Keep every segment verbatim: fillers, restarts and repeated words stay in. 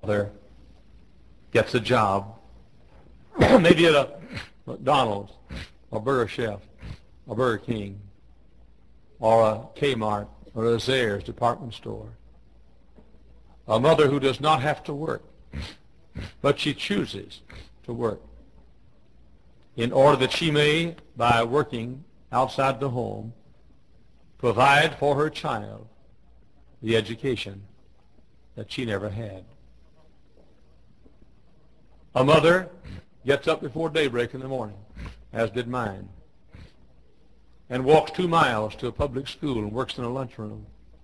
mother gets a job, maybe at a McDonald's, or Burger Chef, or Burger King, or a Kmart, or a Zayre's department store. A mother who does not have to work, but she chooses to work in order that she may, by working outside the home, provide for her child the education that she never had. A mother gets up before daybreak in the morning, as did mine, and walks two miles to a public school and works in a lunchroom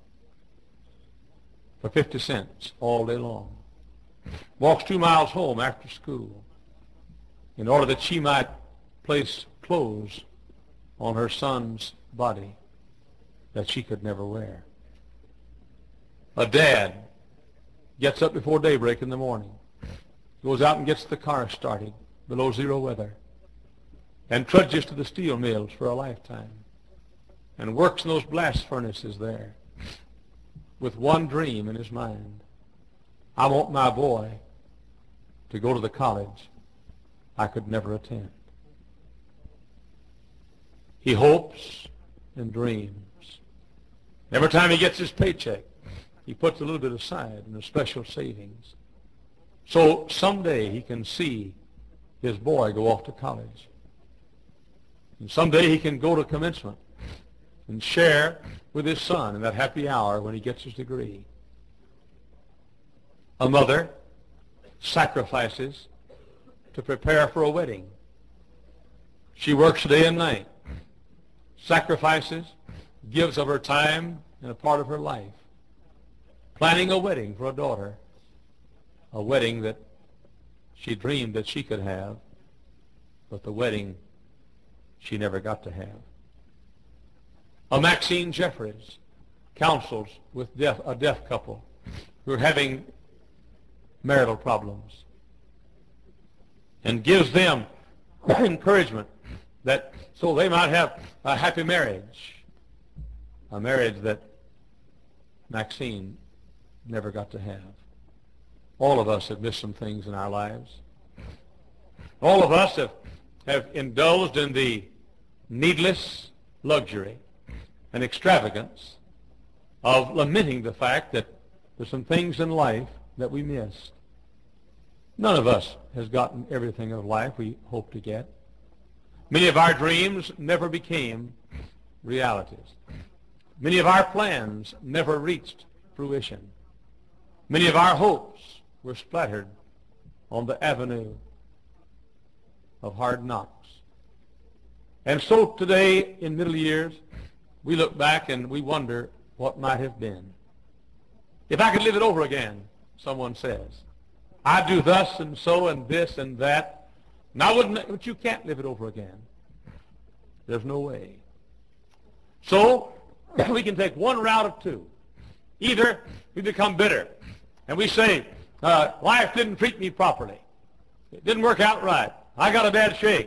for fifty cents all day long. Walks two miles home after school in order that she might place clothes on her son's body that she could never wear. A dad gets up before daybreak in the morning, goes out and gets the car started below zero weather, and trudges to the steel mills for a lifetime, and works in those blast furnaces there with one dream in his mind. I want my boy to go to the college I could never attend. He hopes and dreams. Every time he gets his paycheck, he puts a little bit aside in a special savings, so someday he can see his boy go off to college. And someday he can go to commencement and share with his son in that happy hour when he gets his degree. A mother sacrifices to prepare for a wedding. She works day and night, sacrifices, gives of her time and a part of her life, planning a wedding for a daughter, a wedding that she dreamed that she could have, but the wedding she never got to have. A Maxine Jeffries counsels with deaf, a deaf couple who are having marital problems and gives them encouragement that so they might have a happy marriage, a marriage that Maxine never got to have. All of us have missed some things in our lives. All of us have, have indulged in the needless luxury and extravagance of lamenting the fact that there's some things in life that we missed. None of us has gotten everything of life we hope to get. Many of our dreams never became realities. Many of our plans never reached fruition. Many of our hopes were splattered on the avenue of hard knocks. And so today, in middle years, we look back and we wonder what might have been. If I could live it over again, someone says, I'd do thus and so and this and that. And I wouldn't, but you can't live it over again. There's no way. So we can take one route of two. Either we become bitter and we say, uh, life didn't treat me properly. It didn't work out right. I got a bad shake.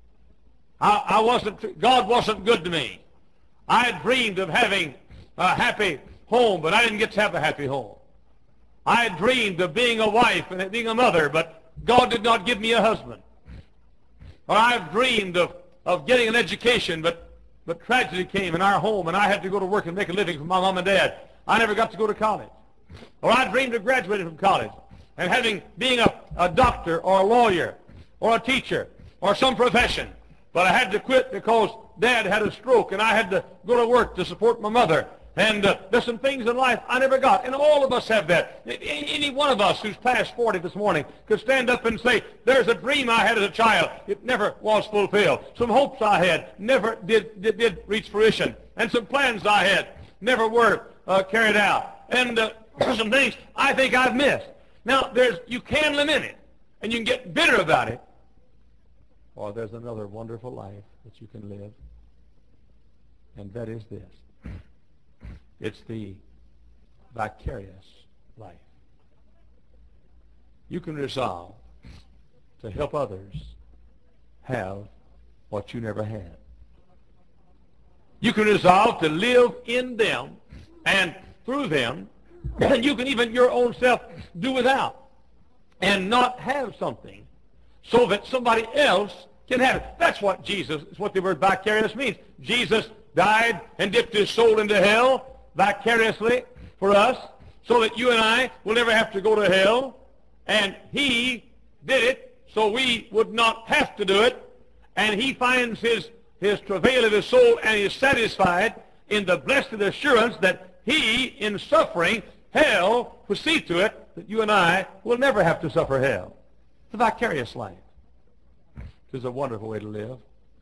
I, I wasn't, God wasn't good to me. I had dreamed of having a happy home, but I didn't get to have a happy home. I had dreamed of being a wife and being a mother, but God did not give me a husband. Or I've dreamed of, of getting an education, but, but tragedy came in our home, and I had to go to work and make a living for my mom and dad. I never got to go to college. Or I dreamed of graduating from college and having being a, a doctor or a lawyer or a teacher or some profession. But I had to quit because Dad had a stroke, and I had to go to work to support my mother. And uh, there's some things in life I never got. And all of us have that. Any one of us who's past forty this morning could stand up and say, there's a dream I had as a child. It never was fulfilled. Some hopes I had never did, did, did reach fruition. And some plans I had never were uh, carried out. And uh, some things I think I've missed. Now, there's you can lament it, and you can get bitter about it. Or there's another wonderful life that you can live. And that is this. It's the vicarious life. You can resolve to help others have what you never had. You can resolve to live in them and through them, and you can even your own self do without. and not have something so that somebody else can have it. That's what Jesus, is what the word vicarious means. Jesus died and dipped his soul into hell vicariously for us so that you and I will never have to go to hell. And he did it so we would not have to do it. And he finds his, his travail of his soul and is satisfied in the blessed assurance that he, in suffering hell, will see to it that you and I will never have to suffer hell. The vicarious life. It is a wonderful way to live.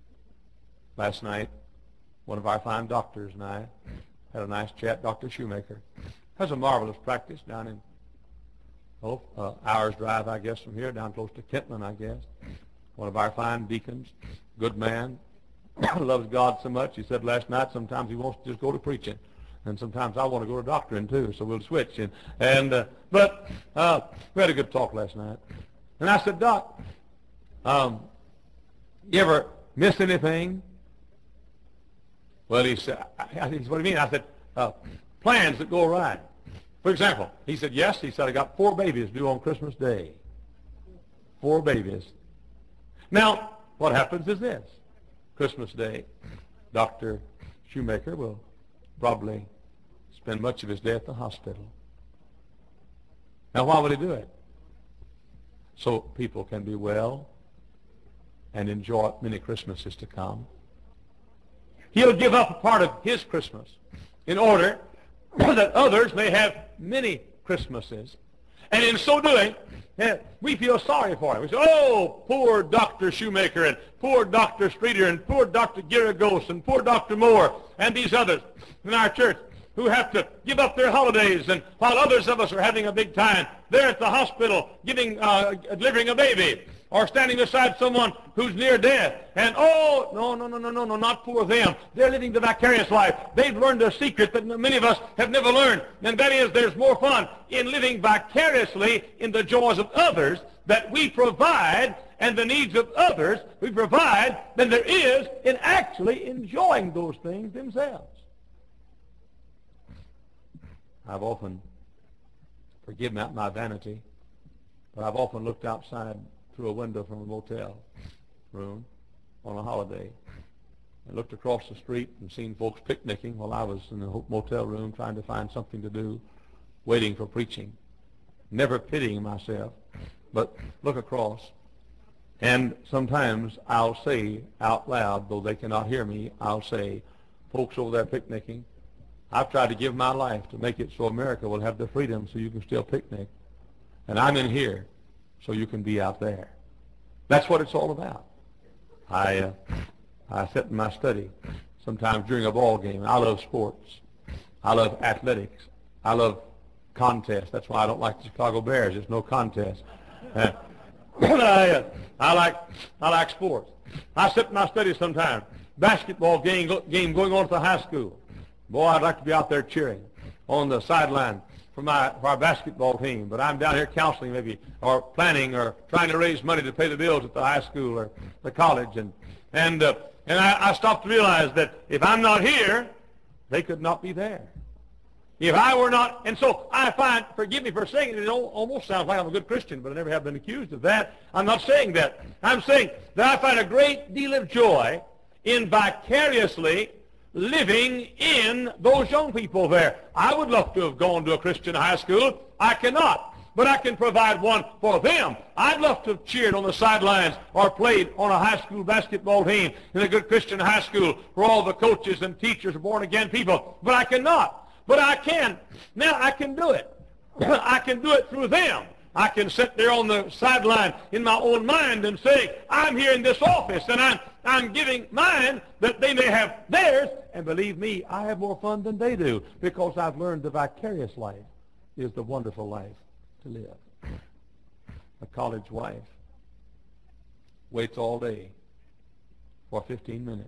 Last night, one of our fine doctors and I had a nice chat. Doctor Shoemaker has a marvelous practice down in, oh, uh, hour's drive, I guess, from here, down close to Kentland, I guess. One of our fine deacons, good man, loves God so much. He said last night sometimes he wants to just go to preaching, and sometimes I want to go to doctoring too, so we'll switch. And, and uh, But uh, we had a good talk last night. And I said, Doc, um, you ever miss anything? Well, he said, I, I, he said, what do you mean? I said, uh, plans that go awry. For example, he said, yes. He said, I got four babies due on Christmas Day. Four babies. Now, what happens is this. Christmas Day, Doctor Shoemaker will probably spend much of his day at the hospital. Now, why would he do it? So people can be well and enjoy many Christmases to come. He'll give up a part of his Christmas in order that others may have many Christmases. And in so doing, yeah, we feel sorry for him. We say, oh, poor Doctor Shoemaker, and poor Doctor Streeter, and poor Doctor Giragos, and poor Doctor Moore, and these others in our church who have to give up their holidays, and while others of us are having a big time, they're at the hospital giving, uh, delivering a baby, or standing beside someone who's near death. And, oh, no, no, no, no, no, no, not poor them. They're living the vicarious life. They've learned a secret that many of us have never learned, and that is there's more fun in living vicariously in the joys of others that we provide and the needs of others we provide than there is in actually enjoying those things themselves. I've often, forgive me my vanity, but I've often looked outside through a window from a motel room on a holiday and looked across the street and seen folks picnicking while I was in the motel room trying to find something to do, waiting for preaching, never pitying myself, but look across. And sometimes I'll say out loud, though they cannot hear me, I'll say, folks over there picnicking, I've tried to give my life to make it so America will have the freedom so you can still picnic. And I'm in here so you can be out there. That's what it's all about. I uh, I sit in my study sometimes during a ball game. I love sports. I love athletics. I love contests. That's why I don't like the Chicago Bears. There's no contest. Uh, I, uh, I like I like sports. I sit in my study sometimes. Basketball game game going on at the high school. Boy, I'd like to be out there cheering on the sideline for my for our basketball team, but I'm down here counseling maybe, or planning, or trying to raise money to pay the bills at the high school or the college, and and uh, and I, I stopped to realize that if I'm not here, they could not be there. If I were not, and so I find, forgive me for saying it, it almost sounds like I'm a good Christian, but I never have been accused of that. I'm not saying that. I'm saying that I find a great deal of joy in vicariously living in those young people there. I would love to have gone to a Christian high school. I cannot, but I can provide one for them. I'd love to have cheered on the sidelines or played on a high school basketball team in a good Christian high school where all the coaches and teachers are born-again people, but I cannot. But I can. Now I can do it. I can do it through them. I can sit there on the sideline in my own mind and say, I'm here in this office, and I'm, I'm giving mine that they may have theirs. And believe me, I have more fun than they do because I've learned the vicarious life is the wonderful life to live. A college wife waits all day for fifteen minutes.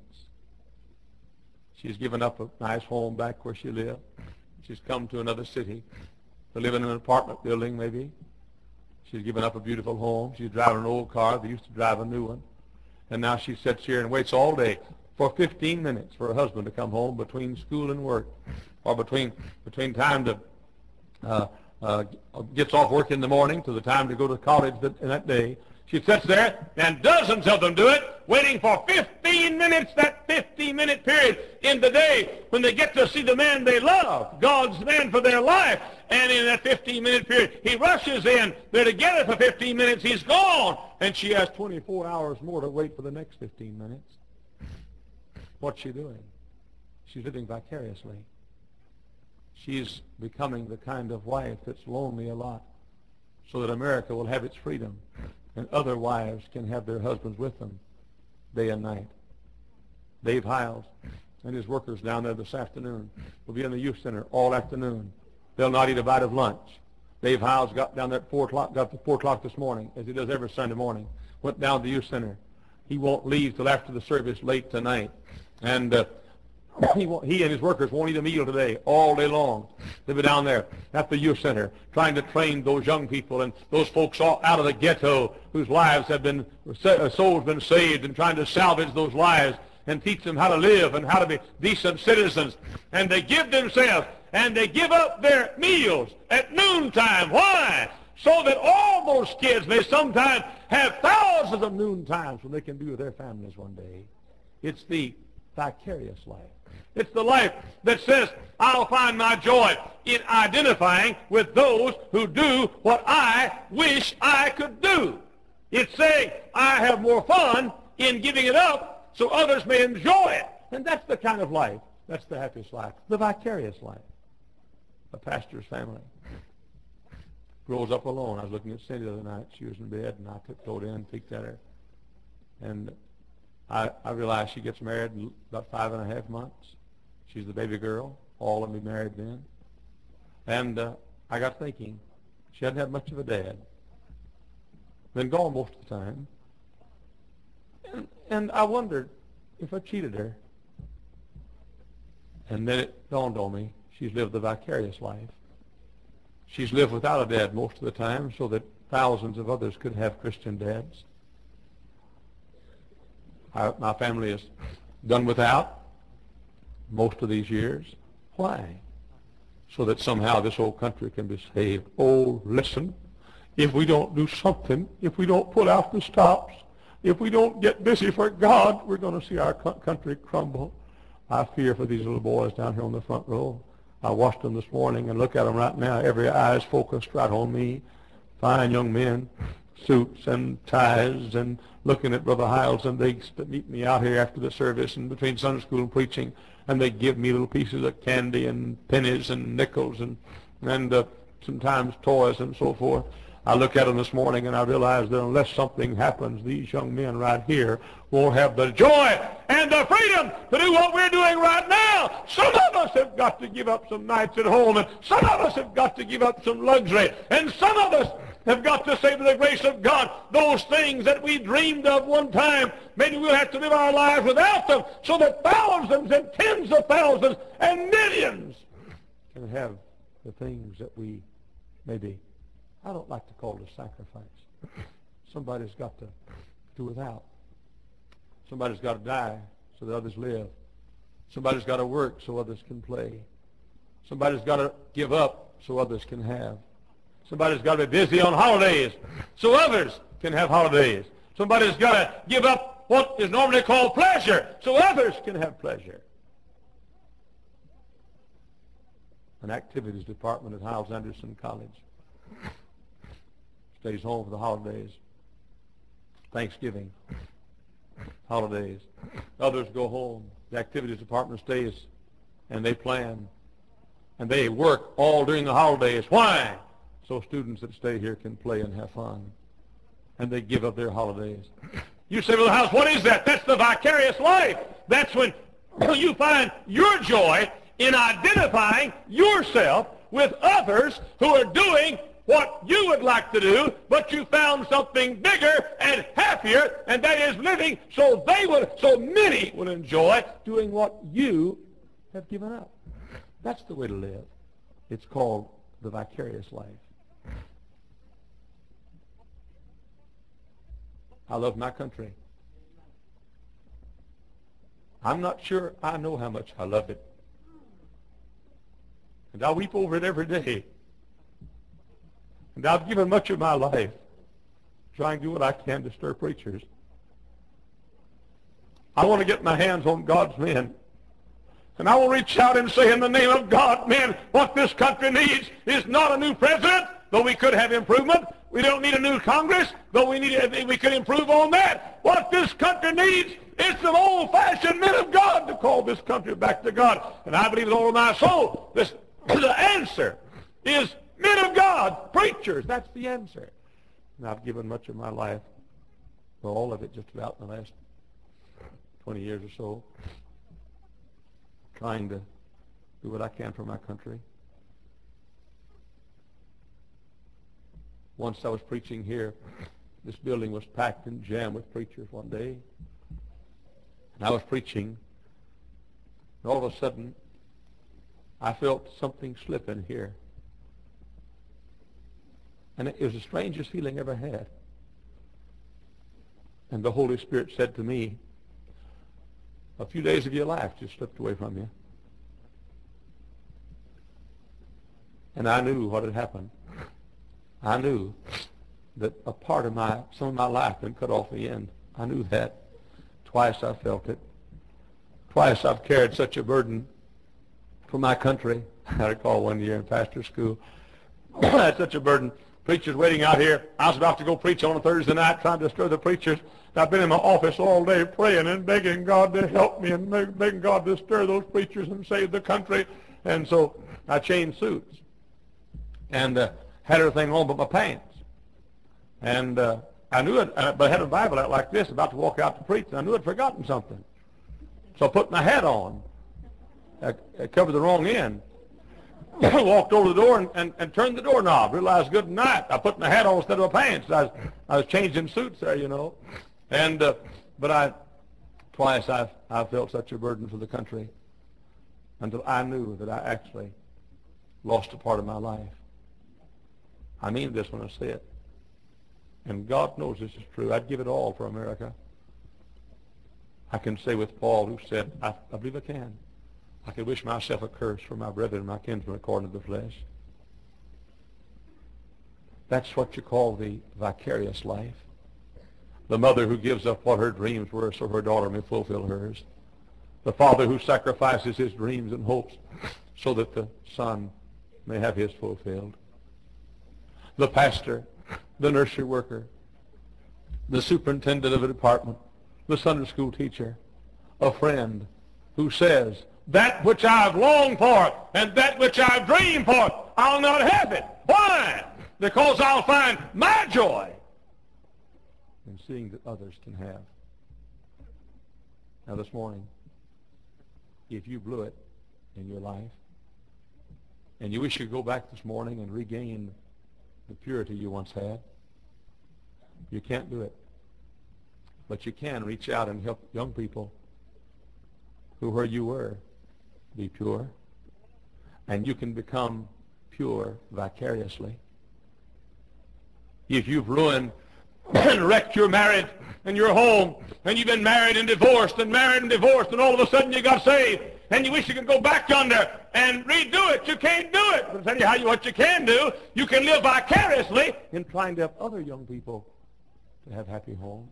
She's given up a nice home back where she lived. She's come to another city to live in an apartment building maybe. She's given up a beautiful home. She's driving an old car. They used to drive a new one. And now she sits here and waits all day for fifteen minutes for her husband to come home between school and work, or between between time to uh, uh, gets off work in the morning to the time to go to college that, that day. She sits there, and dozens of them do it, waiting for fifteen minutes, that fifteen-minute period in the day when they get to see the man they love, God's man for their life. And in that fifteen-minute period, he rushes in. They're together for fifteen minutes. He's gone. And she has twenty-four hours more to wait for the next fifteen minutes. What's she doing? She's living vicariously. She's becoming the kind of wife that's lonely a lot so that America will have its freedom and other wives can have their husbands with them day and night. Dave Hiles and his workers down there this afternoon will be in the youth center all afternoon. They'll not eat a bite of lunch. Dave Hiles got down there at four o'clock, got to four o'clock this morning, as he does every Sunday morning. Went down to the youth center. He won't leave till after the service late tonight. And uh, he, won't, he and his workers won't eat a meal today, all day long. They'll be down there at the youth center trying to train those young people and those folks all out of the ghetto whose lives have been, souls been saved, and trying to salvage those lives and teach them how to live and how to be decent citizens. And they give themselves and they give up their meals at noontime. Why? So that all those kids may sometime have thousands of noon times when they can be with their families one day. It's the vicarious life. It's the life that says, I'll find my joy in identifying with those who do what I wish I could do. It's saying, I have more fun in giving it up so others may enjoy it. And that's the kind of life. That's the happiest life. The vicarious life. A pastor's family grows up alone. I was looking at Cindy the other night. She was in bed, and I tiptoed in, peeked at her. And I, I realized she gets married in about five and a half months. She's the baby girl. All of them be married then. And uh, I got thinking, she hadn't had much of a dad. Been gone most of the time. And, and I wondered if I cheated her. And then it dawned on me, she's lived the vicarious life. She's lived without a dad most of the time so that thousands of others could have Christian dads. I, my family has done without most of these years. Why? So that somehow this whole country can be saved. Oh, listen, if we don't do something, if we don't pull out the stops, if we don't get busy for God, we're going to see our country crumble. I fear for these little boys down here on the front row. I watched them this morning and look at them right now. Every eye is focused right on me. Fine young men, suits and ties, and looking at Brother Hiles, and they meet me out here after the service and between Sunday school and preaching, and they give me little pieces of candy and pennies and nickels and, and uh, sometimes toys and so forth. I look at them this morning and I realize that unless something happens, these young men right here won't have the joy and the freedom to do what we're doing right now. Some of us have got to give up some nights at home, and some of us have got to give up some luxury, and some of us have got to say, to the grace of God, those things that we dreamed of one time, maybe we'll have to live our lives without them, so that thousands and tens of thousands and millions can have the things that we maybe, I don't like to call it a sacrifice. Somebody's got to do without. Somebody's got to die so that others live. Somebody's got to work so others can play. Somebody's got to give up so others can have. Somebody's got to be busy on holidays so others can have holidays. Somebody's got to give up what is normally called pleasure so others can have pleasure. An activities department at Hiles Anderson College stays home for the holidays, Thanksgiving, holidays. Others go home. The activities department stays, and they plan, and they work all during the holidays. Why? So students that stay here can play and have fun, and they give up their holidays. You say, well, House, what is that? That's the vicarious life. That's when you find your joy in identifying yourself with others who are doing what you would like to do, but you found something bigger and happier, and that is living so they will, so many will enjoy doing what you have given up. That's the way to live. It's called the vicarious life. I love my country. I'm not sure I know how much I love it. And I weep over it every day. And I've given much of my life trying to do what I can to stir preachers. I want to get my hands on God's men. And I will reach out and say, in the name of God, men, what this country needs is not a new president, though we could have improvement. We don't need a new Congress, though we need we could improve on that. What this country needs is some old-fashioned men of God to call this country back to God. And I believe with all of my soul, this, the answer is men of God, preachers. That's the answer. And I've given much of my life, well, all of it just about in the last twenty years or so, trying to do what I can for my country. Once I was preaching here, this building was packed and jammed with preachers one day. And I was preaching, and all of a sudden, I felt something slip in here. And it was the strangest feeling I ever had. And the Holy Spirit said to me, a few days of your life just slipped away from you. And I knew what had happened. I knew that a part of my, some of my life had been cut off the end. I knew that. Twice I felt it. Twice I've carried such a burden for my country. I recall one year in pastor school, I had such a burden. Preachers waiting out here. I was about to go preach on a Thursday night trying to stir the preachers. I've been in my office all day praying and begging God to help me and begging God to stir those preachers and save the country. And so I changed suits and uh, had everything on but my pants. And uh, I knew it, uh, but I had a Bible out like this, about to walk out to preach, and I knew I'd forgotten something. So I put my hat on. I, I covered the wrong end. I walked over the door and, and, and turned the doorknob. Realized good night. I put my hat on instead of my pants. I was, I was changing suits there, you know. And uh, but I twice I I felt such a burden for the country until I knew that I actually lost a part of my life. I mean this when I say it. And God knows this is true. I'd give it all for America. I can say with Paul, who said, I, I believe I can. I could wish myself a curse for my brethren and my kinsmen according to the flesh. That's what you call the vicarious life. The mother who gives up what her dreams were so her daughter may fulfill hers. The father who sacrifices his dreams and hopes so that the son may have his fulfilled. The pastor, the nursery worker, the superintendent of a department, the Sunday school teacher, a friend who says, that which I've longed for and that which I've dreamed for, I'll not have it. Why? Because I'll find my joy in seeing that others can have. Now this morning, if you blew it in your life and you wish you could go back this morning and regain the purity you once had, you can't do it. But you can reach out and help young people who, where you were, be pure. And you can become pure vicariously. If you've ruined and wrecked your marriage and your home, and you've been married and divorced and married and divorced, and all of a sudden you got saved, and you wish you could go back yonder and redo it, you can't do it. But I'll tell you how you what you can do. You can live vicariously in trying to help other young people to have happy homes.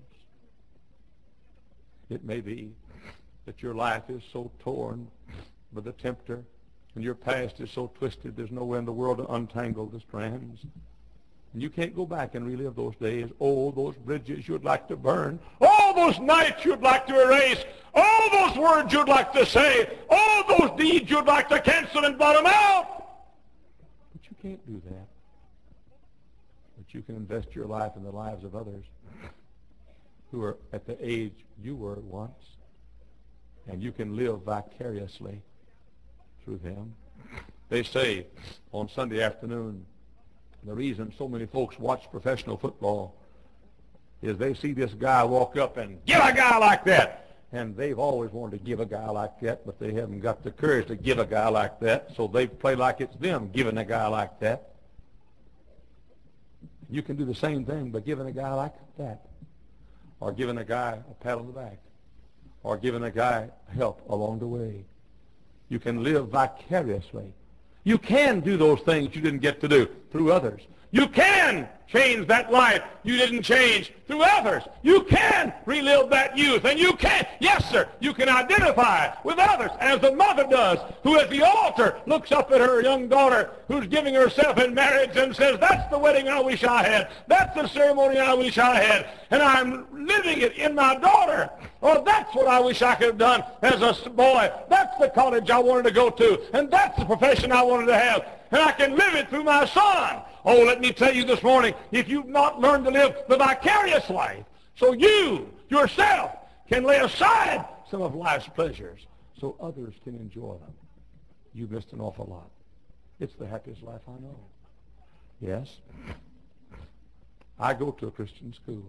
It may be that your life is so torn by the tempter, and your past is so twisted there's no way in the world to untangle the strands. And you can't go back and relive those days. Oh, those bridges you'd like to burn. All those nights you'd like to erase. All those words you'd like to say. All those deeds you'd like to cancel and blot them out. But you can't do that. But you can invest your life in the lives of others who are at the age you were once. And you can live vicariously through them. They say on Sunday afternoon, the reason so many folks watch professional football is they see this guy walk up and give a guy like that. And they've always wanted to give a guy like that, but they haven't got the courage to give a guy like that, so they play like it's them giving a guy like that. You can do the same thing by giving a guy like that, or giving a guy a pat on the back, or giving a guy help along the way. You can live vicariously. You can do those things you didn't get to do through others. You can change that life you didn't change through others. You can relive that youth, and you can, yes, sir, you can identify with others as the mother does, who at the altar looks up at her young daughter who's giving herself in marriage and says, that's the wedding I wish I had. That's the ceremony I wish I had. And I'm living it in my daughter. Or that's what I wish I could have done as a boy. That's the college I wanted to go to. And that's the profession I wanted to have. And I can live it through my son. Oh, let me tell you this morning, if you've not learned to live the vicarious life, so you, yourself, can lay aside some of life's pleasures so others can enjoy them, you've missed an awful lot. It's the happiest life I know. Yes, I go to a Christian school.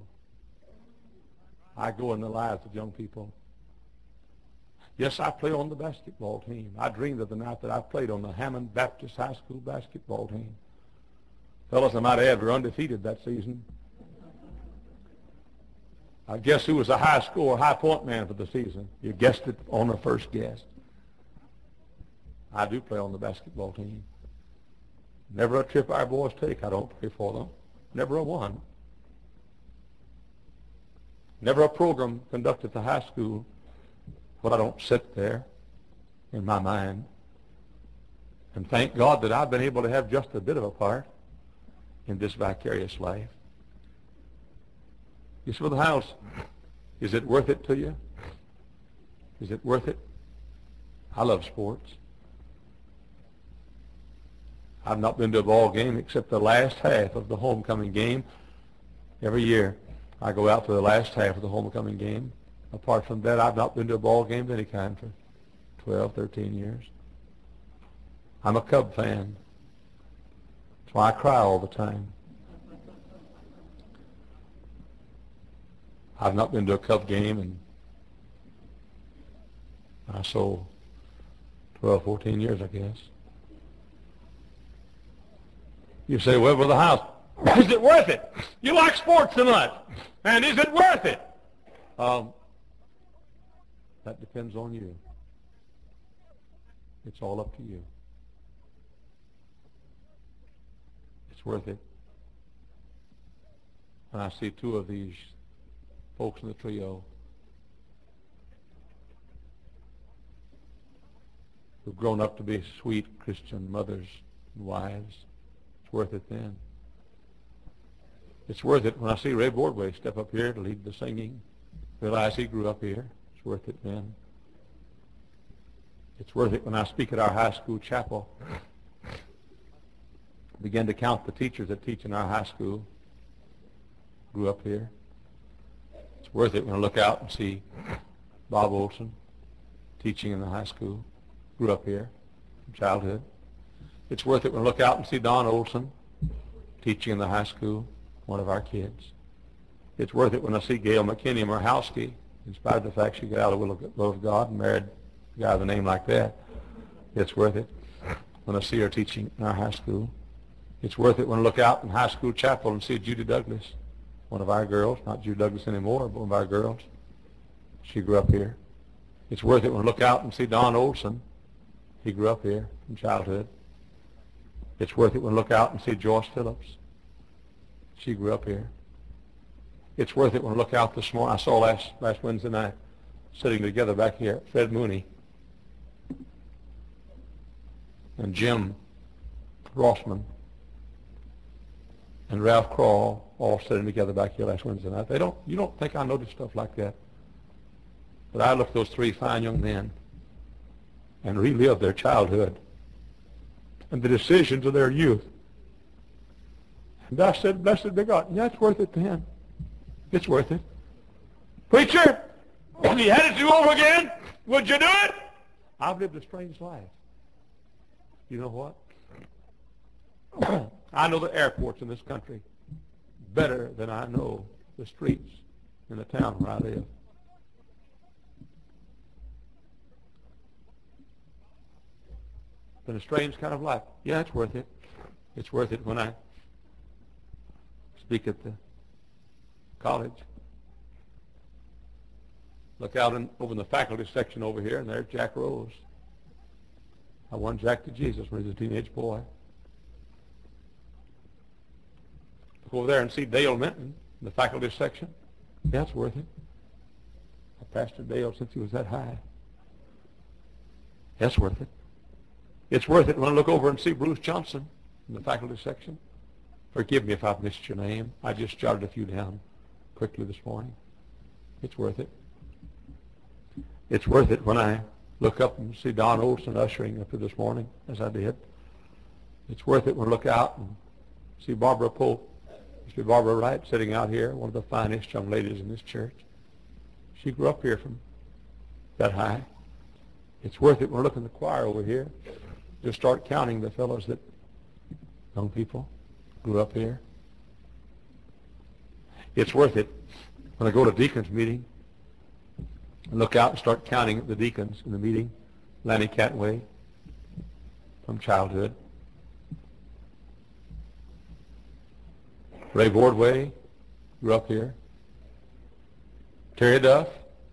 I go in the lives of young people. Yes, I play on the basketball team. I dreamed of the night that I played on the Hammond Baptist High School basketball team. Fellas, I might add, were undefeated that season. I guess who was the high score, high point man for the season? You guessed it on the first guess. I do play on the basketball team. Never a trip our boys take, I don't pay for them. Never a one. Never a program conducted at the high school, but I don't sit there in my mind. And thank God that I've been able to have just a bit of a part in this vicarious life. You say, well, the house, is it worth it to you? Is it worth it? I love sports. I've not been to a ball game except the last half of the homecoming game. Every year I go out for the last half of the homecoming game. Apart from that, I've not been to a ball game of any kind for twelve, thirteen years. I'm a Cub fan. That's why I cry all the time. I've not been to a Cub game in, I saw twelve, fourteen years, I guess. You say, well, with the house, is it worth it? You like sports so much. And is it worth it? Um, that depends on you. It's all up to you. It's worth it. When I see two of these folks in the trio who've grown up to be sweet Christian mothers and wives, it's worth it then. It's worth it when I see Ray Bordway step up here to lead the singing, realize he grew up here. It's worth it then. It's worth it when I speak at our high school chapel, begin to count the teachers that teach in our high school, grew up here. It's worth it when I look out and see Bob Olson teaching in the high school, grew up here from childhood. It's worth it when I look out and see Don Olson teaching in the high school, one of our kids. It's worth it when I see Gail McKinney Murhowski, in spite of the fact she got out of the will of God and married a guy with a name like that. It's worth it when I see her teaching in our high school. It's worth it when I look out in high school chapel and see Judy Douglas, one of our girls, not Judy Douglas anymore, but one of our girls. She grew up here. It's worth it when I look out and see Don Olson. He grew up here from childhood. It's worth it when I look out and see Joyce Phillips. She grew up here. It's worth it when I look out this morning. I saw last, last Wednesday night, sitting together back here, Fred Mooney and Jim Rossman and Ralph Crawl all sitting together back here last Wednesday night. They don't, you don't think I noticed stuff like that. But I looked at those three fine young men and relived their childhood and the decisions of their youth. And I said, blessed be God. Yeah, it's worth it to him. It's worth it. Preacher, if you had it to do over again, would you do it? I've lived a strange life. You know what? I know the airports in this country better than I know the streets in the town where I live. Been a strange kind of life. Yeah, it's worth it. It's worth it when I speak at the college. Look out in, over in the faculty section over here, and there's Jack Rose. I won Jack to Jesus when he was a teenage boy. look over there and see Dale Minton in the faculty section. Yeah, it's worth it. I pastored Dale since he was that high. That's worth it. It's worth it when I look over and see Bruce Johnson in the faculty section. Forgive me if I've missed your name. I just jotted a few down quickly this morning. It's worth it. It's worth it when I look up and see Don Olson ushering up here this morning, as I did. It's worth it when I look out and see Barbara Pope, Mister Barbara Wright, sitting out here, one of the finest young ladies in this church. She grew up here from that high. It's worth it when I look in the choir over here, just start counting the fellows that, young people, grew up here. It's worth it when I go to deacons meeting and look out and start counting the deacons in the meeting. Lanny Catway, from childhood. Ray Bordway, grew up here. Terry Duff,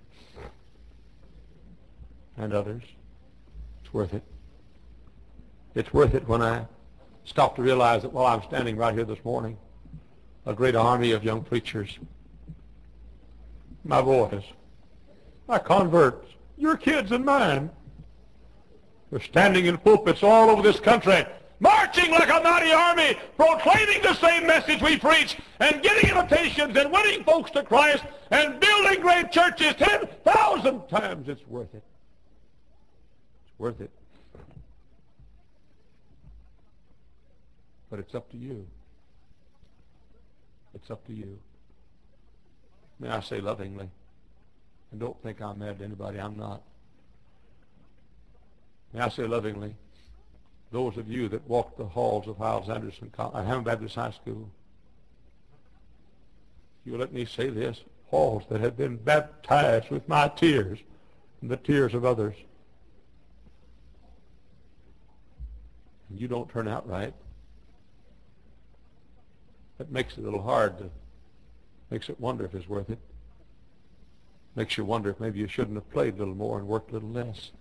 and others. It's worth it. It's worth it when I stop to realize that while I'm standing right here this morning, a great army of young preachers, my boys, my converts, your kids and mine, they're standing in pulpits all over this country, marching like a mighty army, proclaiming the same message we preach, and getting invitations and winning folks to Christ and building great churches ten thousand times. It's worth it. It's worth it. But it's up to you. It's up to you. May I say lovingly, and don't think I'm mad at anybody, I'm not. May I say lovingly, those of you that walked the halls of Hiles Anderson College, uh, Hammond Baptist High School, you let me say this, halls that have been baptized with my tears and the tears of others, and you don't turn out right, that makes it a little hard to, makes it wonder if it's worth it. Makes you wonder if maybe you shouldn't have played a little more and worked a little less.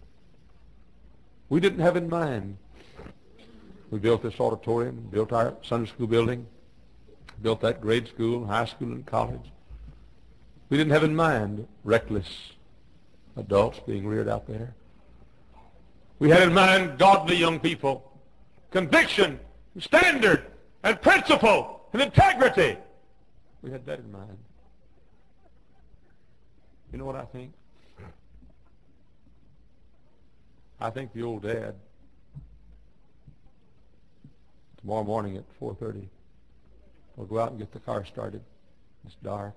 We didn't have in mind. We built this auditorium, built our Sunday school building, built that grade school, high school, and college. We didn't have in mind reckless adults being reared out there. We had in mind godly young people, conviction, standard, and principle, and integrity. We had that in mind. You know what I think? I think the old dad, tomorrow morning at four thirty, will go out and get the car started. It's dark.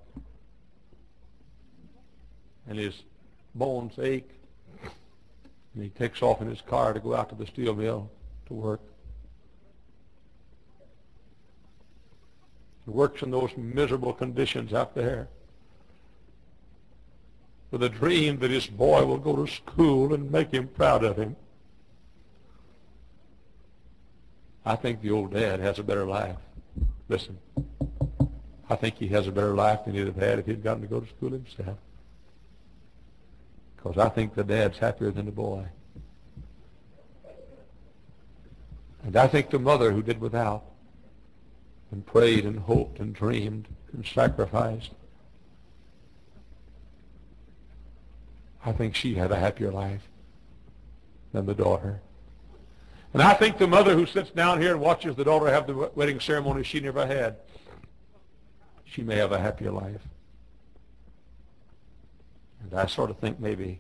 And his bones ache. And he takes off in his car to go out to the steel mill to work. He works in those miserable conditions out there with a dream that his boy will go to school and make him proud of him. I think the old dad has a better life. Listen, I think he has a better life than he'd have had if he'd gotten to go to school himself. Because I think the dad's happier than the boy. And I think the mother who did without and prayed and hoped and dreamed and sacrificed, I think she had a happier life than the daughter. And I think the mother who sits down here and watches the daughter have the wedding ceremony she never had, she may have a happier life. And I sort of think maybe,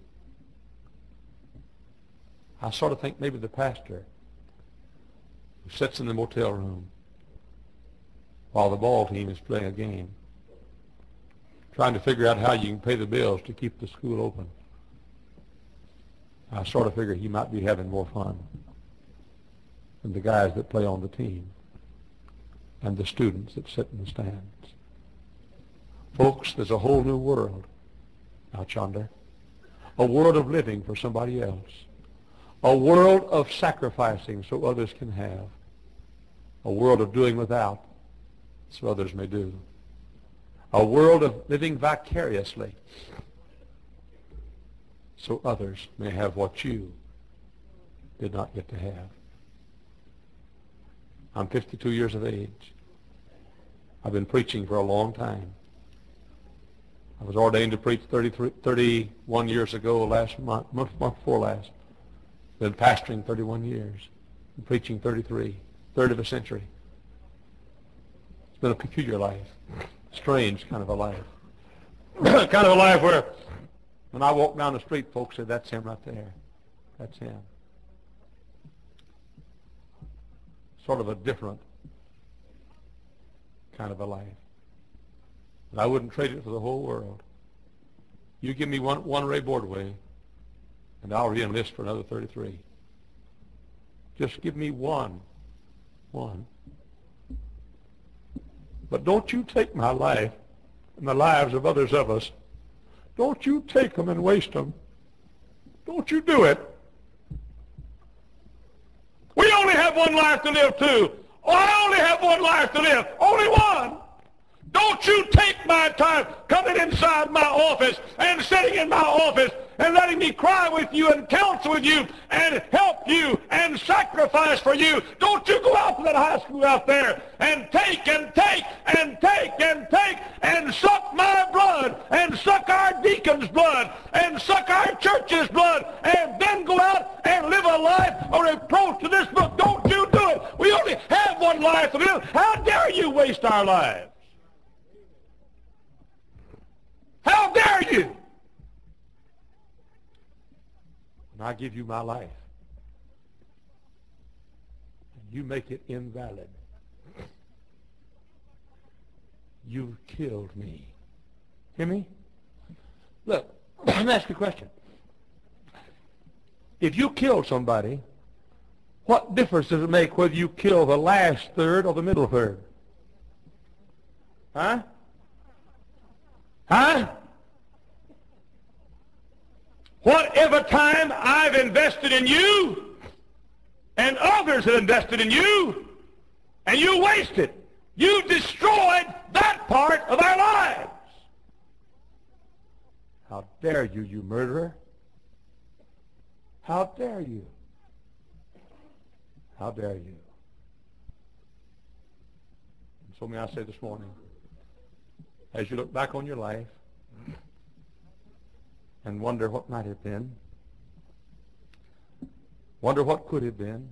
I sort of think maybe the pastor who sits in the motel room while the ball team is playing a game, trying to figure out how you can pay the bills to keep the school open, I sort of figure he might be having more fun than the guys that play on the team and the students that sit in the stands. Folks, there's a whole new world out yonder, a world of living for somebody else, a world of sacrificing so others can have, a world of doing without so others may do, a world of living vicariously so others may have what you did not get to have. I'm fifty-two years of age. I've been preaching for a long time. I was ordained to preach thirty-three, thirty-one years ago, last month, month, month before last. Been pastoring thirty-one years. Been preaching thirty-three, third of a century. It's been a peculiar life. Strange kind of a life. Kind of a life where when I walk down the street, folks say, that's him right there. That's him. Sort of a different kind of a life. But I wouldn't trade it for the whole world. You give me one, one Ray Bordway, and I'll re-enlist for another thirty-three. Just give me one. One. But don't you take my life and the lives of others of us. Don't you take them and waste them. Don't you do it. We only have one life to live, too. Oh, I only have one life to live. Only one. Don't you take my time coming inside my office and sitting in my office and letting me cry with you and counsel with you and help you and sacrifice for you. Don't you go out to that high school out there and take and take and take and take and suck my blood and suck our deacon's blood and suck our church's blood and then go out and live a life or approach to this book. Don't you do it. We only have one life to live. How dare you waste our lives? How dare you? And I give you my life. And you make it invalid. You've killed me. Hear me? Look, let me ask you a question. If you kill somebody, what difference does it make whether you kill the last third or the middle third? Huh? Huh? Whatever time I've invested in you and others have invested in you and you wasted, you destroyed that part of our lives. How dare you, you murderer? How dare you? How dare you? And so may I say this morning, as you look back on your life and wonder what might have been, wonder what could have been,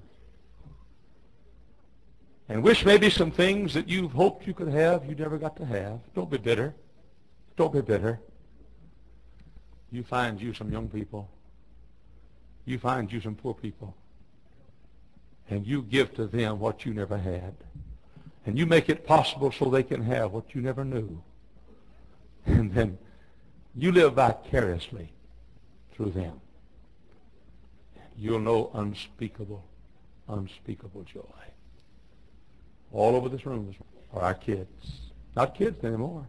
and wish maybe some things that you've hoped you could have you never got to have, don't be bitter. Don't be bitter. You find you some young people. You find you some poor people. And you give to them what you never had. And you make it possible so they can have what you never knew. And then you live vicariously through them. You'll know unspeakable, unspeakable joy. All over this room are our kids. Not kids anymore.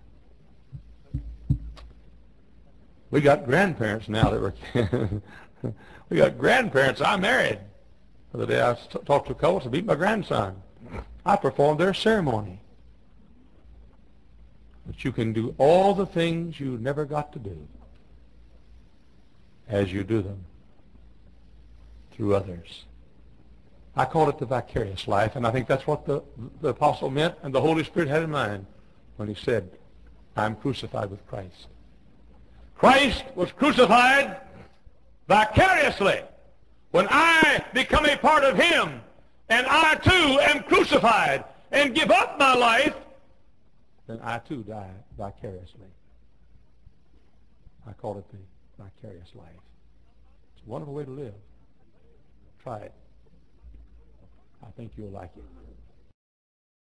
We got grandparents now that were we got grandparents. I married. The other day I talked to a couple to meet my grandson. I performed their ceremony. But you can do all the things you never got to do as you do them through others. I call it the vicarious life, and I think that's what the, the apostle meant and the Holy Spirit had in mind when he said, I'm crucified with Christ. Christ was crucified vicariously. When I become a part of him, and I too am crucified and give up my life, then I too die vicariously. I call it the vicarious life. It's a wonderful way to live. Try it. I think you'll like it.